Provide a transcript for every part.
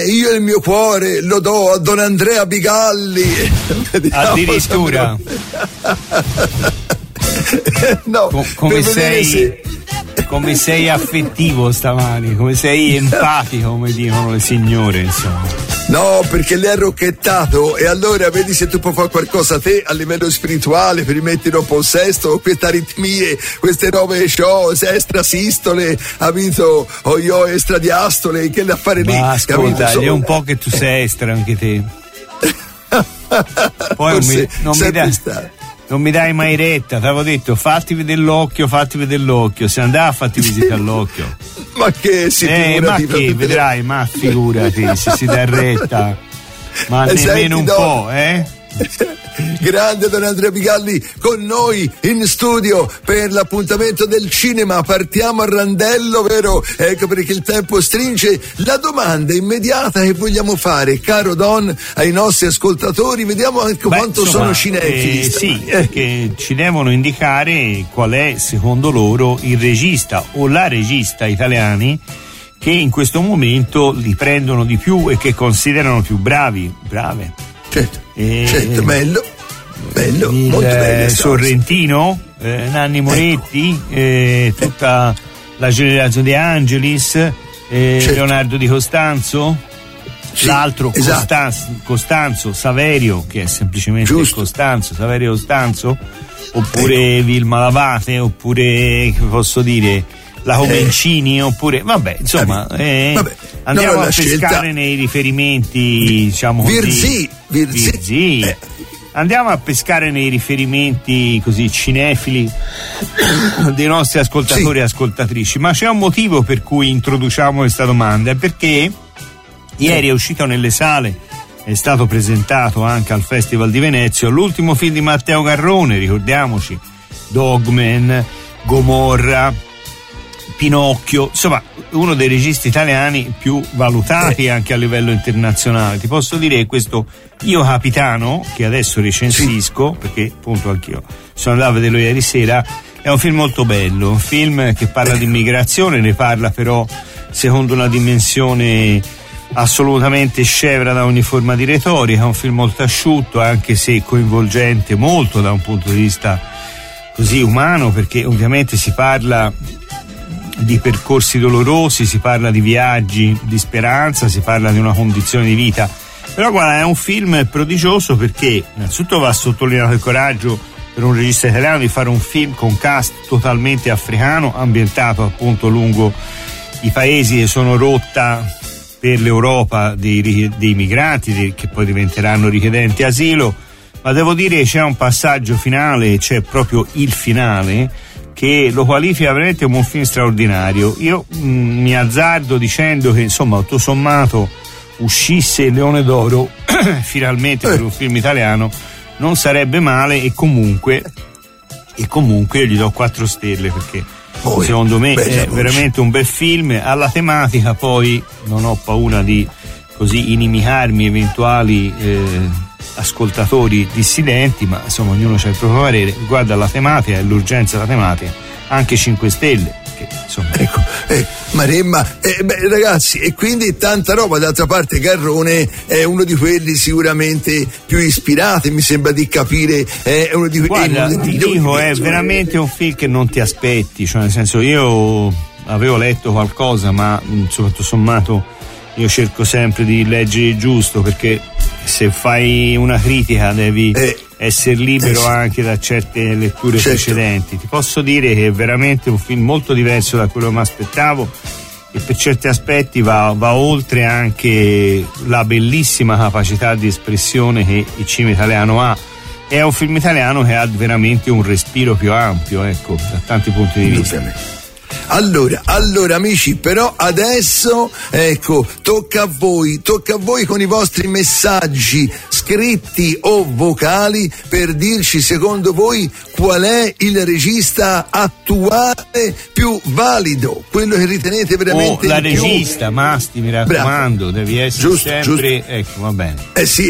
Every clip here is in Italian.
io il mio cuore lo do a Don Andrea Bigalli. Addirittura. No, come sei affettivo stamani, come sei empatico, come dicono le signore, insomma. No, perché lei ha rocchettato, e allora vedi se tu puoi fare qualcosa te a livello spirituale per rimettere un po' il sesto, con queste aritmie, queste robe estrasistole, capito? O io estradiastole, che l'affare lì. Ma ascolta, è un po' che tu sei estra anche te. Poi non mi dai mai retta, ti avevo detto fatti vedere l'occhio, se andava fatti visitare l'occhio. Ma che vedrai, ma figurati se si dà retta, ma nemmeno un po', Grande Don Andrea Bigalli con noi in studio per l'appuntamento del cinema. Partiamo a randello, vero? Ecco, perché il tempo stringe. La domanda immediata che vogliamo fare, caro Don, ai nostri ascoltatori, vediamo anche quanto sono cinefili. Sì, perché ci devono indicare qual è secondo loro il regista o la regista italiani che in questo momento li prendono di più e che considerano più brave. Certo, bello, molto bello. Sorrentino, Nanni Moretti, tutta la generazione De Angelis, Leonardo Di Costanzo, l'altro Costanzo Saverio, che è semplicemente Saverio Costanzo, oppure Vilma Lavate, oppure, che posso dire, la Comencini, oppure andiamo a pescare nei riferimenti, diciamo così. Virzì. Andiamo a pescare nei riferimenti così cinefili dei nostri ascoltatori e ascoltatrici, ma c'è un motivo per cui introduciamo questa domanda, è perché ieri è uscito nelle sale, è stato presentato anche al Festival di Venezia, l'ultimo film di Matteo Garrone, ricordiamoci, Dogman, Gomorra, Pinocchio, insomma uno dei registi italiani più valutati anche a livello internazionale. Ti posso dire questo Io Capitano, che adesso recensisco, perché appunto anch'io sono andato a vederlo ieri sera, è un film molto bello, un film che parla di immigrazione, ne parla però secondo una dimensione assolutamente scevra da ogni forma di retorica, è un film molto asciutto, anche se coinvolgente molto da un punto di vista così umano, perché ovviamente si parla di percorsi dolorosi, si parla di viaggi di speranza, si parla di una condizione di vita. Però guarda, è un film prodigioso perché innanzitutto va sottolineato il coraggio per un regista italiano di fare un film con cast totalmente africano, ambientato appunto lungo i paesi che sono rotta per l'Europa dei migranti che poi diventeranno richiedenti asilo. Ma devo dire che c'è un passaggio finale, c'è proprio il finale, che lo qualifica veramente come un film straordinario. Io mi azzardo dicendo che insomma tutto sommato uscisse il Leone d'Oro finalmente per un film italiano non sarebbe male, e comunque io gli do 4 stelle perché secondo me è veramente un bel film. Alla tematica poi non ho paura di così inimicarmi eventuali ascoltatori dissidenti, ma insomma ognuno c'ha il proprio parere. Guarda la tematica e l'urgenza della tematica, anche 5 stelle che, insomma. Maremma, ragazzi, e quindi tanta roba. D'altra parte Garrone è uno di quelli sicuramente più ispirati, mi sembra di capire, è uno di quelli. Guarda, ti dico, è veramente un film che non ti aspetti, cioè nel senso, io avevo letto qualcosa, ma tutto sommato io cerco sempre di leggere il giusto, perché se fai una critica devi essere libero anche da certe letture precedenti. Ti posso dire che è veramente un film molto diverso da quello che mi aspettavo, e per certi aspetti va oltre anche la bellissima capacità di espressione che il cinema italiano ha. È un film italiano che ha veramente un respiro più ampio, ecco, da tanti punti di vista. Allora amici, però adesso ecco, tocca a voi con i vostri messaggi scritti o vocali per dirci secondo voi qual è il regista attuale più valido, quello che ritenete veramente la il più... regista, Masti, mi raccomando, devi essere sempre giusto. Ecco, va bene. Sì,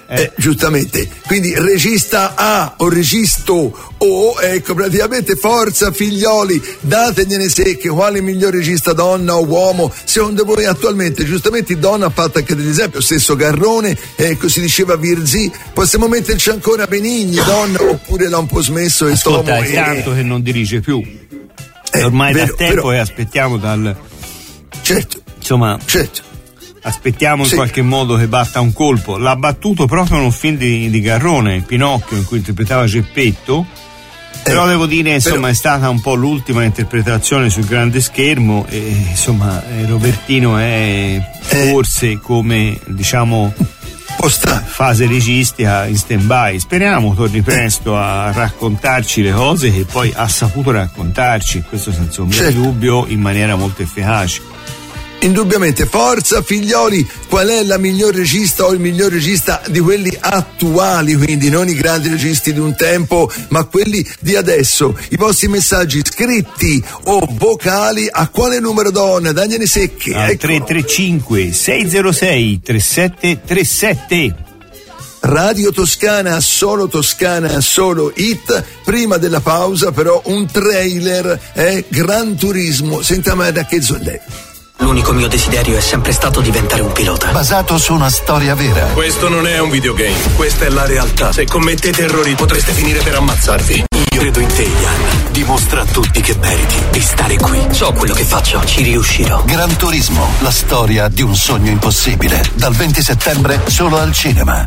Giustamente, quindi regista A o registo O, ecco, praticamente forza figlioli, dategliene secche, quale miglior regista, donna o uomo secondo voi attualmente? Giustamente donna ha fatto anche degli esempi, lo stesso Garrone, ecco, si diceva Virzì, possiamo metterci ancora Benigni, donna, oppure l'ha un po' smesso e ascolta, è tanto che non dirige più, ormai da tempo, e aspettiamo certo, aspettiamo in qualche modo che batta un colpo. L'ha battuto proprio in un film di Garrone, Pinocchio, in cui interpretava Geppetto, però devo dire, insomma, è stata un po' l'ultima interpretazione sul grande schermo, e insomma Robertino è forse come, diciamo, fase registica in stand-by. Speriamo torni presto a raccontarci le cose che poi ha saputo raccontarci, in questo senso non c'è dubbio, in maniera molto efficace. Indubbiamente, forza figlioli, qual è la miglior regista o il miglior regista di quelli attuali, quindi non i grandi registi di un tempo, ma quelli di adesso? I vostri messaggi scritti o vocali a quale numero, donna? Dagliene secche. Al 335 606 3737. Radio Toscana, solo hit. Prima della pausa però un trailer, Gran Turismo, sentiamo da che zolle. L'unico mio desiderio è sempre stato diventare un pilota. Basato su una storia vera. Questo non è un videogame, questa è la realtà. Se commettete errori potreste finire per ammazzarvi. Io credo in te, Ian. Dimostra a tutti che meriti di stare qui. So quello che faccio, ci riuscirò. Gran Turismo, la storia di un sogno impossibile. Dal 20 settembre solo al cinema.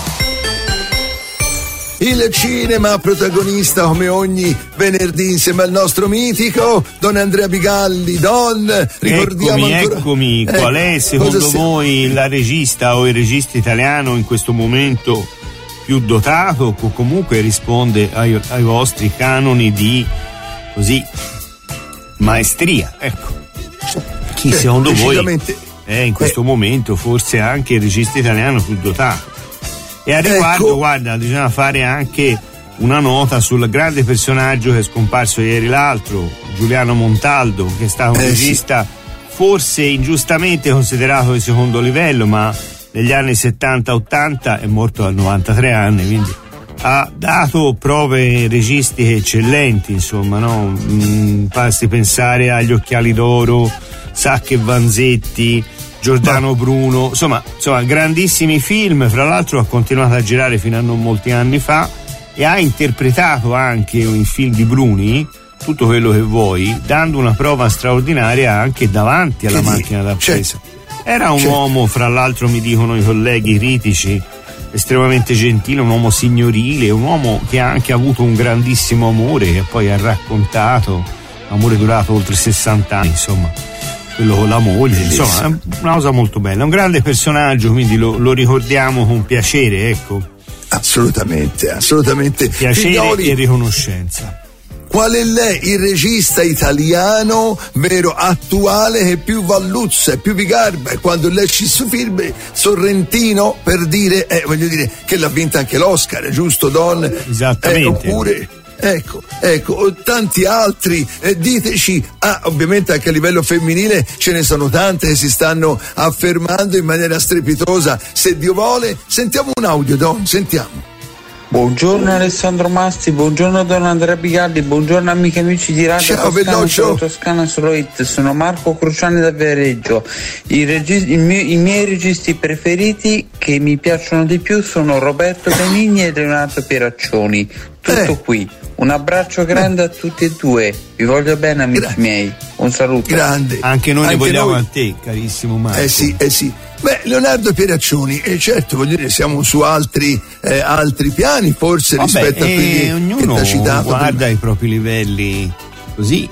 Il cinema protagonista come ogni venerdì insieme al nostro mitico Don Andrea Bigalli. Don, ricordiamo Eccomi, qual è secondo voi la regista o il regista italiano in questo momento più dotato, o comunque risponde ai vostri canoni di maestria? Ecco, chi secondo voi è in questo momento forse anche il regista italiano più dotato? E a riguardo, guarda, bisogna fare anche una nota sul grande personaggio che è scomparso ieri l'altro, Giuliano Montaldo, che è stato un regista forse ingiustamente considerato di secondo livello, ma negli anni 70-80 è morto a 93 anni, quindi ha dato prove registiche eccellenti, insomma, no? Basti pensare agli Occhiali d'Oro, Sacco e Vanzetti, Giordano Bruno, insomma grandissimi film. Fra l'altro ha continuato a girare fino a non molti anni fa e ha interpretato anche in film di Bruni tutto quello che vuoi, dando una prova straordinaria anche davanti alla macchina da presa. Era un uomo, fra l'altro mi dicono i colleghi critici, estremamente gentile, un uomo signorile, un uomo che ha anche avuto un grandissimo amore che poi ha raccontato, amore durato oltre 60 anni, insomma, quello con la moglie, insomma, è una cosa molto bella, un grande personaggio, quindi lo ricordiamo con piacere, ecco. Assolutamente. Piacere Figlioli e riconoscenza. Qual è lei il regista italiano, vero, attuale, che più valluzza, più vi garba? E quando lei ci su film Sorrentino, per dire, voglio dire che l'ha vinta anche l'Oscar, giusto, Don? Esattamente. Oppure ecco, tanti altri, diteci, ovviamente anche a livello femminile ce ne sono tante che si stanno affermando in maniera strepitosa, se Dio vuole. Sentiamo un audio, Don, sentiamo. Buongiorno Alessandro Masti, buongiorno Don Andrea Bigalli, buongiorno amiche e amici di Radio Toscana, solo Toscana solo hit. Sono Marco Cruciani da Viareggio. I miei registi preferiti che mi piacciono di più sono Roberto Benigni e Leonardo Pieraccioni. Tutto qui. Un abbraccio grande a tutti e due, vi voglio bene amici miei, un saluto. Grande. Anche noi ne vogliamo a te, carissimo Marco. Sì. Beh, Leonardo Pieraccioni, certo, voglio dire, siamo su altri piani, forse rispetto a quelli ognuno che ha citato. Guarda i propri livelli così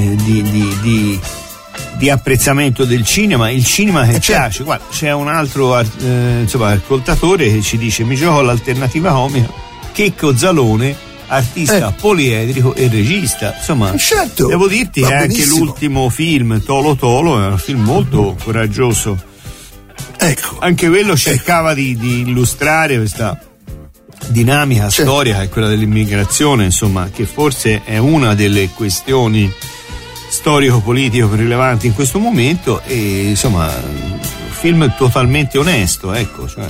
di apprezzamento del cinema, il cinema che piace. Guarda, c'è un altro ascoltatore che ci dice: mi gioco l'alternativa comica, Checco Zalone, artista poliedrico e regista. Insomma, certo, devo dirti che anche l'ultimo film, Tolo Tolo, è un film molto coraggioso. Ecco, anche quello cercava di illustrare questa dinamica storica, che è quella dell'immigrazione, insomma, che forse è una delle questioni storico-politiche più rilevanti in questo momento, e insomma un film totalmente onesto, ecco,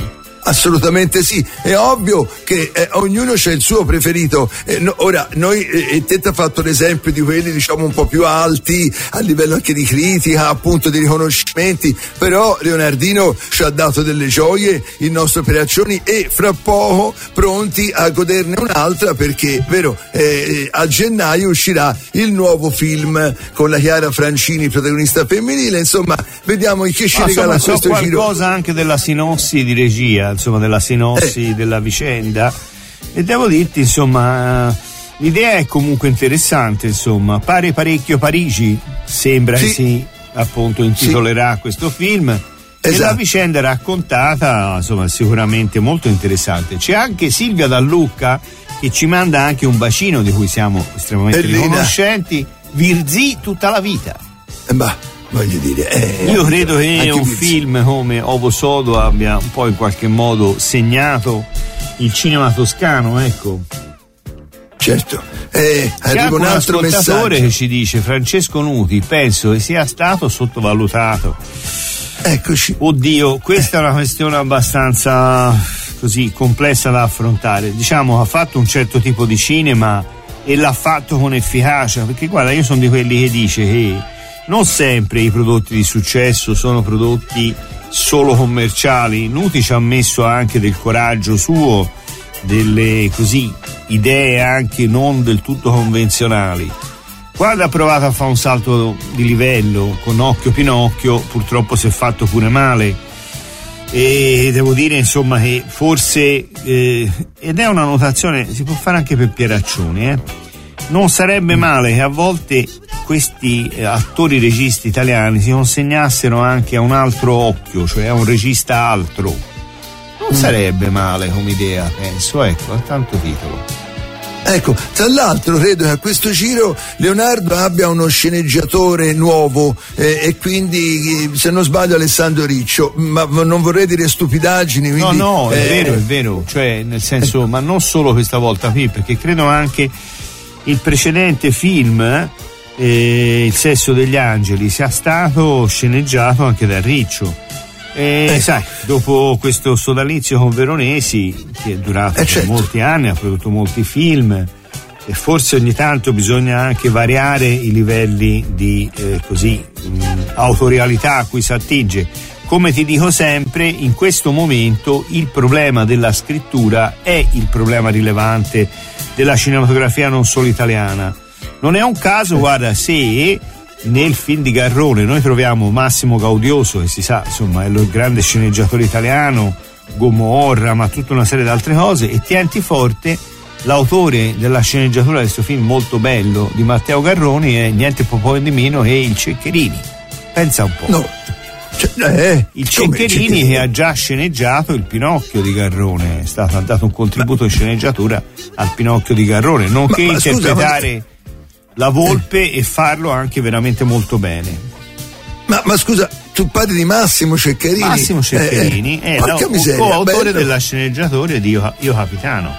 Assolutamente sì, è ovvio che ognuno c'ha il suo preferito. Ora noi te ti ha fatto l'esempio di quelli diciamo un po' più alti a livello anche di critica, appunto di riconoscimenti, però Leonardino ci ha dato delle gioie in nostro Peraccioni e fra poco pronti a goderne un'altra, perché vero a gennaio uscirà il nuovo film con la Chiara Francini protagonista femminile. Insomma, vediamo in che ci regala questo qualcosa giro. Qualcosa anche della sinossi di regia, insomma della sinossi della vicenda, e devo dirti insomma l'idea è comunque interessante, insomma pare parecchio Parigi, sembra che si appunto intitolerà questo film. E la vicenda raccontata insomma sicuramente molto interessante. C'è anche Silvia Dallucca che ci manda anche un bacino di cui siamo estremamente riconoscenti. Virzì tutta la vita. Voglio dire, io credo che un film come Ovo Sodo abbia un po' in qualche modo segnato il cinema toscano, ecco. Certo. Arriva un altro ascoltatore che ci dice: Francesco Nuti penso che sia stato sottovalutato. Eccoci. Oddio, questa è una questione abbastanza così complessa da affrontare. Diciamo, ha fatto un certo tipo di cinema e l'ha fatto con efficacia, perché guarda, io sono di quelli che dice che non sempre i prodotti di successo sono prodotti solo commerciali. Nuti ci ha messo anche del coraggio suo, delle così idee anche non del tutto convenzionali. Quando ha provato a fare un salto di livello con Occhio Pinocchio, purtroppo si è fatto pure male, e devo dire insomma che forse ed è una notazione, si può fare anche per Pieraccioni, non sarebbe male che a volte questi attori registi italiani si consegnassero anche a un altro occhio, cioè a un regista altro. Non sarebbe male come idea, penso, ecco, a tanto titolo. Ecco, tra l'altro credo che a questo giro Leonardo abbia uno sceneggiatore nuovo e quindi, se non sbaglio, Alessandro Riccio, ma non vorrei dire stupidaggini, quindi, no, è vero, cioè nel senso, ma non solo questa volta qui, perché credo anche il precedente film Il sesso degli angeli sia stato sceneggiato anche da Riccio. Sai, dopo questo sodalizio con Veronesi, che è durato per molti anni, ha prodotto molti film, e forse ogni tanto bisogna anche variare i livelli di autorialità a cui si attinge. Come ti dico sempre, in questo momento il problema della scrittura è il problema rilevante della cinematografia non solo italiana. Non è un caso, guarda, se nel film di Garrone noi troviamo Massimo Gaudioso, che si sa insomma è il grande sceneggiatore italiano, Gomorra, ma tutta una serie di altre cose, e tienti forte l'autore della sceneggiatura di questo film molto bello di Matteo Garroni è niente poco di meno che il Ceccherini. Pensa un po'. Il Ceccherini che ha già sceneggiato il Pinocchio di Garrone, ha dato un contributo di sceneggiatura al Pinocchio di Garrone, nonché interpretare la Volpe e farlo anche veramente molto bene. Ma scusa, tu parli di Massimo Ceccherini? Massimo Ceccherini è coautore della sceneggiatura di Io Capitano.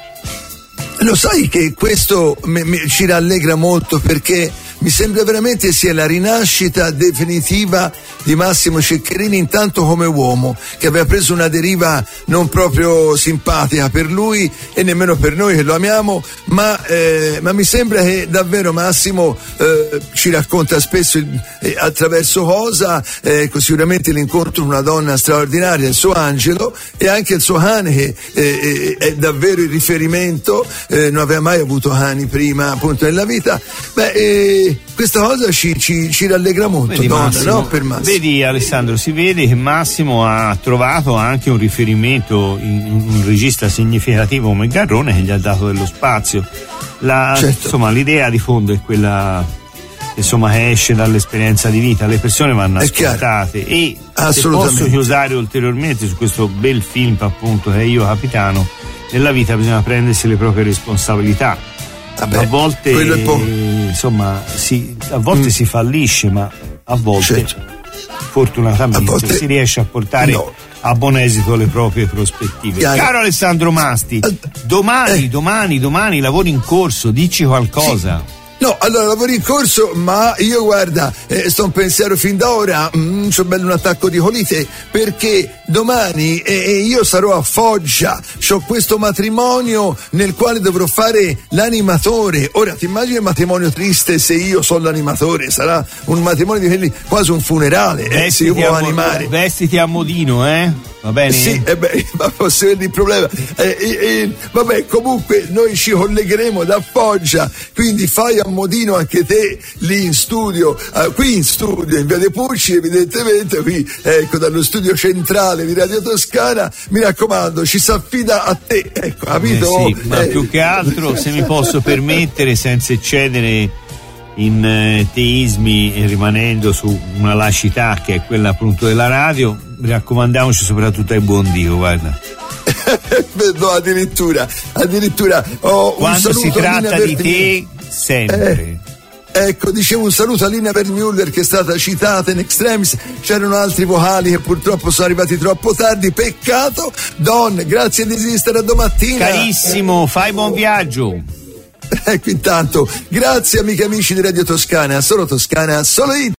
Lo sai che questo ci rallegra molto, perché mi sembra veramente sia la rinascita definitiva di Massimo Ceccherini, intanto come uomo, che aveva preso una deriva non proprio simpatica per lui e nemmeno per noi che lo amiamo, ma mi sembra che davvero Massimo ci racconta spesso attraverso cosa, sicuramente l'incontro con una donna straordinaria, il suo Angelo, e anche il suo cane che è davvero il riferimento, non aveva mai avuto cani prima appunto nella vita. Questa cosa ci rallegra molto. Vedi, donna, Massimo, no? Per Massimo. Vedi Alessandro, si vede che Massimo ha trovato anche un riferimento in un regista significativo come Garrone, che gli ha dato dello spazio. Insomma, l'idea di fondo è quella insomma che esce dall'esperienza di vita, le persone vanno ascoltate, e se posso chiusare ulteriormente su questo bel film appunto che è Io Capitano, nella vita bisogna prendersi le proprie responsabilità. A volte insomma a volte si fallisce, ma a volte fortunatamente si riesce a portare a buon esito le proprie prospettive. Caro Alessandro Masti, domani lavori in corso, dici qualcosa. No, allora lavori in corso, ma io guarda, sto un pensiero fin da ora, c'ho bello un attacco di colite, perché domani io sarò a Foggia, c'ho questo matrimonio nel quale dovrò fare l'animatore. Ora ti immagini un matrimonio triste se io sono l'animatore? Sarà un matrimonio di quelli, quasi un funerale, se io può animare. Vestiti a modino, va bene? Sì, ma posso avere il problema. Vabbè, comunque noi ci collegheremo da Foggia, quindi fai a modino anche te lì in studio, qui in studio, in via dei Pulci, evidentemente, qui ecco dallo studio centrale di Radio Toscana. Mi raccomando, ci si affida a te, ecco, capito? Sì, ma più che altro, se mi posso permettere, senza eccedere in teismi e rimanendo su una laicità che è quella appunto della radio, raccomandiamoci soprattutto ai buon Dio, guarda. No, addirittura quando si tratta di te sempre. Ecco, dicevo un saluto a Lina Vermüller che è stata citata in extremis. C'erano altri vocali che purtroppo sono arrivati troppo tardi, peccato. Don, grazie di esistere, a domattina. Carissimo, fai buon viaggio. Ecco, intanto grazie amiche e amici di Radio Toscana, solo Toscana, solo It.